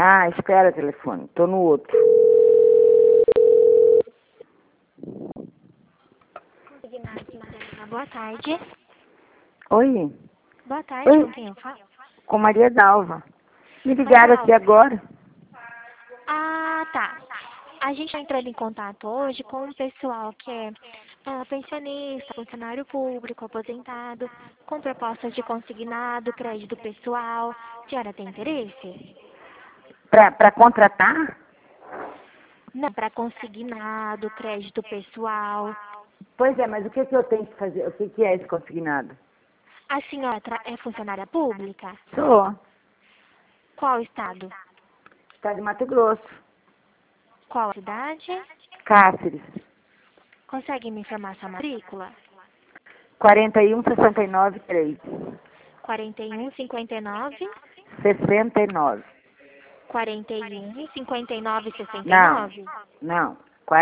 Ah, espera o telefone. Tô no outro. Boa tarde. Oi? Boa tarde, Oi? com quem eu falo? Com Maria Dalva. Me Maria ligaram aqui Dalva. agora. Ah, tá. A gente está entrando em contato hoje com o pessoal que é pensionista, funcionário público, aposentado, com propostas de consignado, crédito pessoal. A senhora tem interesse? Pra contratar? Não, para consignado, crédito pessoal. Pois é, mas o que que eu tenho que fazer? O que que é esse consignado? A senhora é funcionária pública? Sou. Qual estado? Está de Mato Grosso. Qual cidade? Cáceres. Consegue me informar sua matrícula? 4169-3. 4159 69. 41 59 Não, 69? não.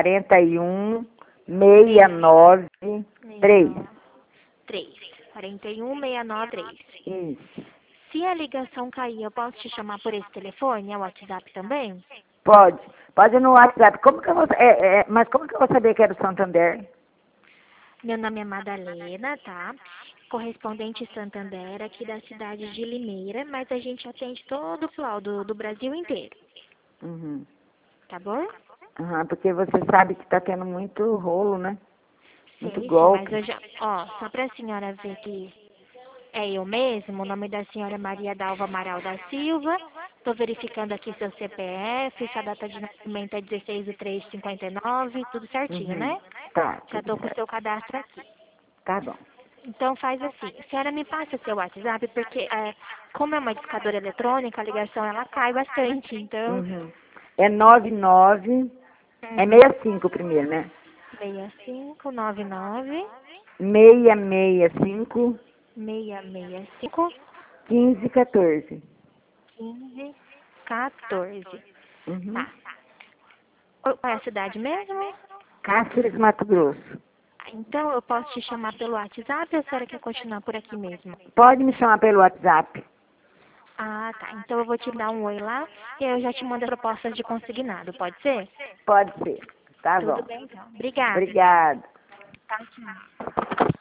4169-3. 3. 41 693. Isso. Se a ligação cair, eu posso te chamar por esse telefone? É o WhatsApp também? Pode. Pode ir no WhatsApp. Como que eu vou, mas como que eu vou saber que era o Santander? Meu nome é Madalena, tá? Correspondente Santander, aqui da cidade de Limeira, mas a gente atende todo o flow do Brasil inteiro, Uhum. tá bom? Uhum, porque você sabe que está tendo muito rolo, né? Muito Sei, sim, mas golpe. eu já, ó, só pra senhora ver que é eu mesmo, o nome da senhora é Maria Dalva Amaral da Silva. Estou verificando aqui seu CPF, sua data de nascimento é 16/3/59, tudo certinho, Uhum. né? Tá, Já tudo estou com o certo. seu cadastro aqui. Tá bom. Então faz assim, a senhora me passa seu WhatsApp, porque como é uma discadora eletrônica, a ligação ela cai bastante, então. Uhum. É 99, é Uhum. 65 primeiro, né? 6599 665 665 1514. 1514. Uhum. Tá. Qual é a cidade mesmo? Cáceres, Mato Grosso. Então eu posso te chamar pelo WhatsApp ou a senhora quer continuar por aqui mesmo? Pode me chamar pelo WhatsApp. Ah, tá. Então eu vou te dar um oi lá e eu já te mando as propostas de consignado, pode ser? Pode ser. Tá Tudo bom. bem, então. Obrigada. Obrigada. Tchau, tchau.